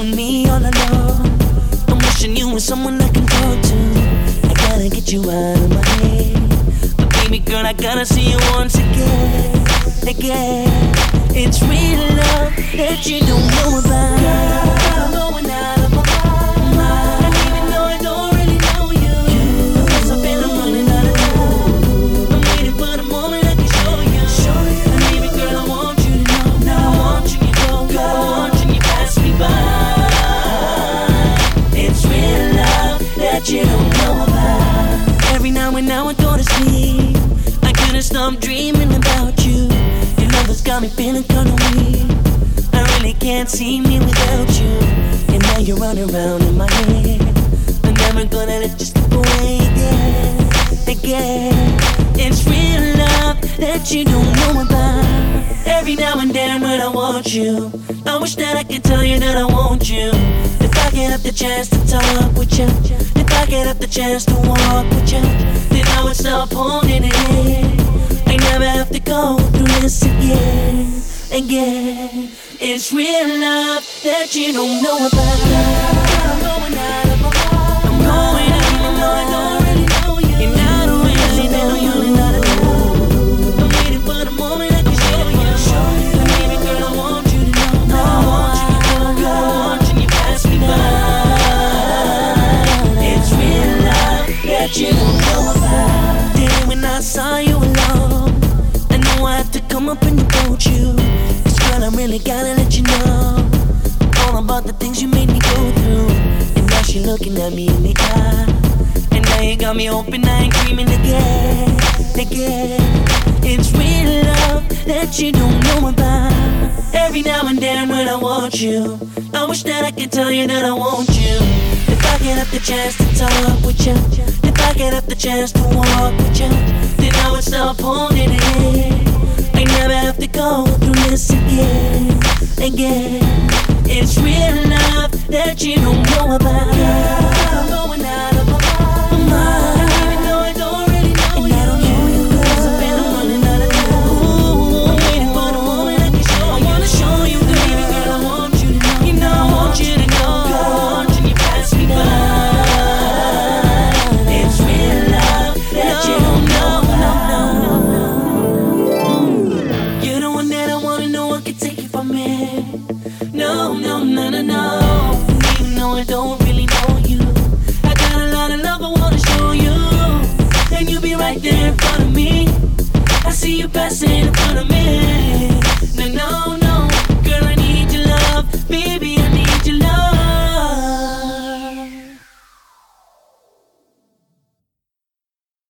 and me all alone. I'm wishing you were someone I can talk to. I gotta get you out of my head. But baby girl, I gotta see you once again. It's real love that you don't know about. Girl, I'm going out of my mind. And even though I don't really know you, because I feel I'm running out of time. I'm waiting for the moment I can show you. And baby girl, I want you to know. I want you to go. I want you to pass me by. It's real love that you don't know about. Every now and now I go to sleep, I couldn't stop dreaming about you. Your love has got me feeling kinda weak. I really can't see me without you. And now you're running around in my head. I'm never gonna let you slip away again. It's real love that you don't know about. Every now and then when I want you, I wish that I could tell you that I want you. If I get up the chance to talk with you, if I get up the chance to walk with you, then I would stop holding it in. I never have to go through this again. It's real love that you don't know about. I'm going out of my mind. I'm going out even though I don't really know you. And I don't really know you, and I don't know. I'm waiting for the moment I can show you. And baby girl, I want you to know. I want you to go. I want you to pass me by. It's real love that you don't know about. Then when I saw you alone, I know I have to come up and approach you. Cause girl, I really gotta let you know all about the things you made me go through. And now she looking at me in the eye, and now you got me open, I ain't dreaming again. It's real love that you don't know about. Every now and then when I want you, I wish that I could tell you that I want you. If I get up the chance to talk with you, if I get up the chance to walk with you, then I would stop holding it in. I never have to go through this again. It's real love that you don't know about.